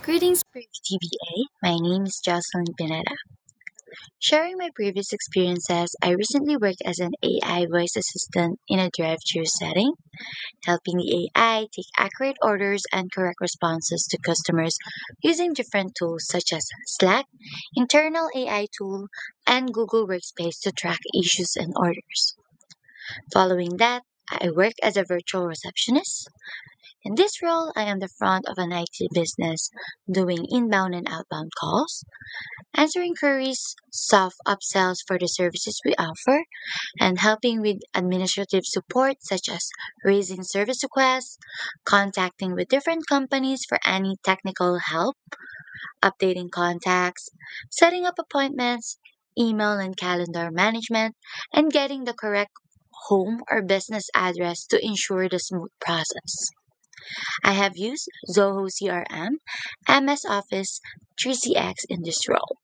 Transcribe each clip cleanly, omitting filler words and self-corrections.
Greetings, TBA. My name is Jocelyn Pineda. Sharing my previous experiences, I recently worked as an AI voice assistant in a drive-thru setting, helping the AI take accurate orders and correct responses to customers using different tools such as Slack, internal AI tool, and Google Workspace to track issues and orders. Following that, I worked as a virtual receptionist. In this role, I am the front of an IT business, doing inbound and outbound calls, answering queries, soft upsells for the services we offer, and helping with administrative support such as raising service requests, contacting with different companies for any technical help, updating contacts, setting up appointments, email and calendar management, and getting the correct home or business address to ensure the smooth process. I have used Zoho CRM, MS Office 3CX in this role.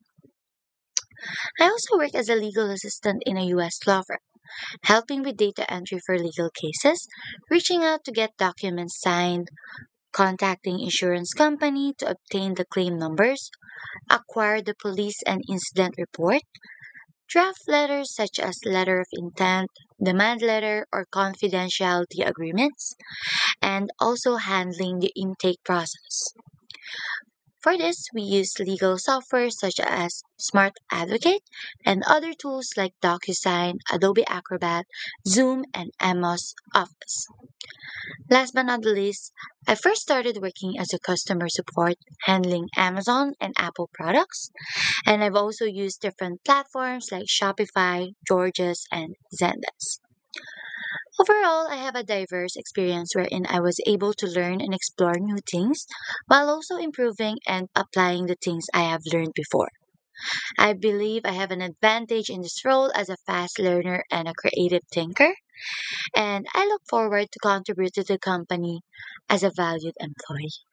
I also work as a legal assistant in a US law firm, helping with data entry for legal cases, reaching out to get documents signed, contacting insurance company to obtain the claim numbers, acquire the police and incident report, draft letters such as letter of intent, demand letter, or confidentiality agreements, and also handling the intake process. For this, we use legal software such as Smart Advocate and other tools like DocuSign, Adobe Acrobat, Zoom, and MS Office. Last but not the least, I first started working as a customer support, handling Amazon and Apple products, and I've also used different platforms like Shopify, Georges, and Zendesk. Overall, I have a diverse experience wherein I was able to learn and explore new things while also improving and applying the things I have learned before. I believe I have an advantage in this role as a fast learner and a creative thinker, and I look forward to contribute to the company as a valued employee.